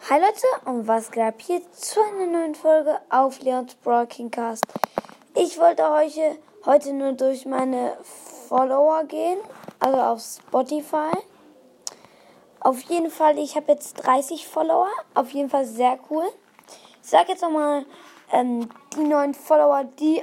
Hi Leute und was geht ab hier zu einer neuen Folge auf Leons Broadcast. Ich wollte heute nur durch meine Follower gehen, also auf Spotify. Auf jeden Fall, ich habe jetzt 30 Follower, auf jeden Fall sehr cool. Ich sage jetzt nochmal die neuen Follower, die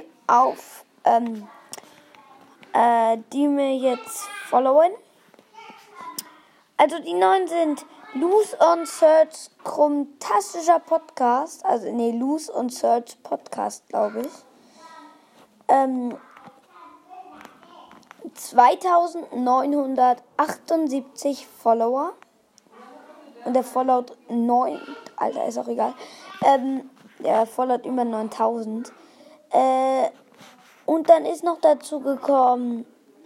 die mir jetzt followen. Also die neuen sind Luz und Search Krummtastischer Podcast. Luz und Search Podcast, glaube ich. 2978 Follower. Und der followt 9. Alter, ist auch egal. Der followt über 9000. Und dann ist noch dazu gekommen.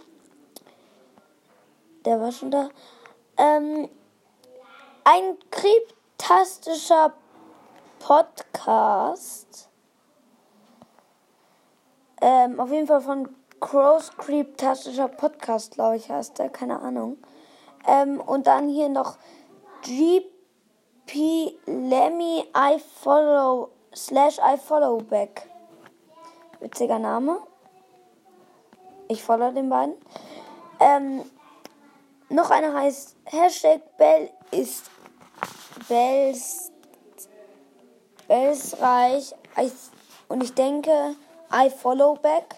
Der war schon da. Ein kryptastischer Podcast. Auf jeden Fall von Crows kryptastischer Podcast, glaube ich, heißt der. Keine Ahnung. Und dann hier noch GP Lemmy I follow back. Witziger Name. Ich follow den beiden. Noch einer heißt #Bellsreich und ich denke I follow back.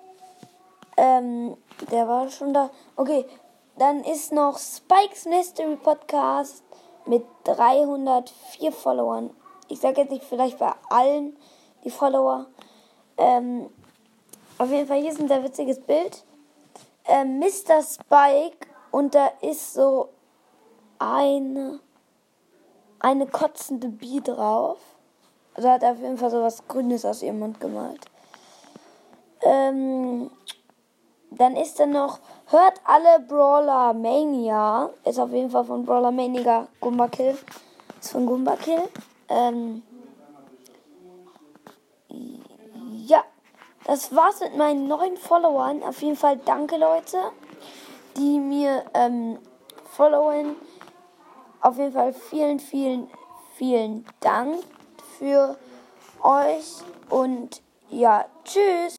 Der war schon da. Okay, dann ist noch Spikes Mystery Podcast mit 304 Followern. Ich sage jetzt nicht vielleicht bei allen die Follower. Auf jeden Fall, hier ist ein sehr witziges Bild. Mr. Spike und da ist so eine kotzende Bee drauf. Also hat er auf jeden Fall so was Grünes aus ihrem Mund gemalt. Dann ist da noch, hört alle Brawler Mania. Ist auf jeden Fall von Brawler Mania Goomba Kill. Ist von Goomba Kill. Ja, das war's mit meinen neuen Followern. Auf jeden Fall danke Leute, die mir followen. Auf jeden Fall vielen, vielen, vielen Dank für euch. Und ja, tschüss.